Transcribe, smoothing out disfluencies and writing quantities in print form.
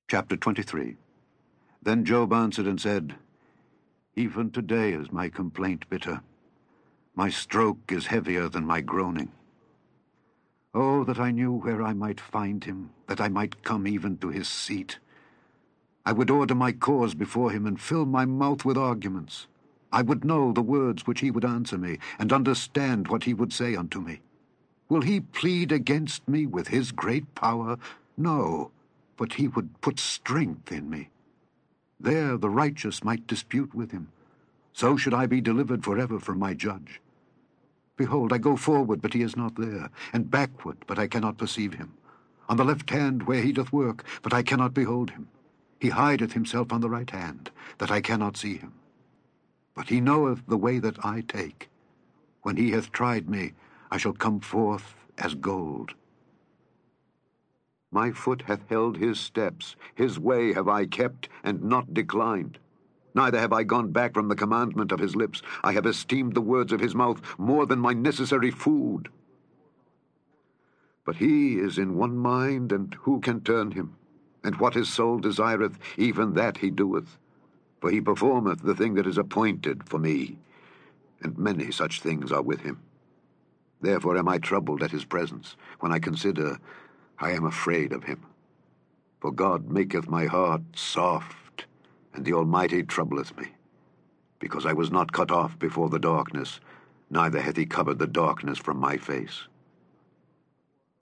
Chapter 23. Then Job answered and said, Even today is my complaint bitter. My stroke is heavier than my groaning. Oh, that I knew where I might find him, that I might come even to his seat. I would order my cause before him and fill my mouth with arguments. I would know the words which he would answer me, and understand what he would say unto me. Will he plead against me with his great power? No, but he would put strength in me. There the righteous might dispute with him. So should I be delivered forever from my judge. Behold, I go forward, but he is not there, and backward, but I cannot perceive him. On the left hand where he doth work, but I cannot behold him. He hideth himself on the right hand, that I cannot see him. But he knoweth the way that I take. When he hath tried me, I shall come forth as gold. My foot hath held his steps, his way have I kept, and not declined. Neither have I gone back from the commandment of his lips. I have esteemed the words of his mouth more than my necessary food. But he is in one mind, and who can turn him? And what his soul desireth, even that he doeth. For he performeth the thing that is appointed for me, and many such things are with him. Therefore am I troubled at his presence. When I consider, I am afraid of him. For God maketh my heart soft, and the Almighty troubleth me. Because I was not cut off before the darkness, neither hath he covered the darkness from my face.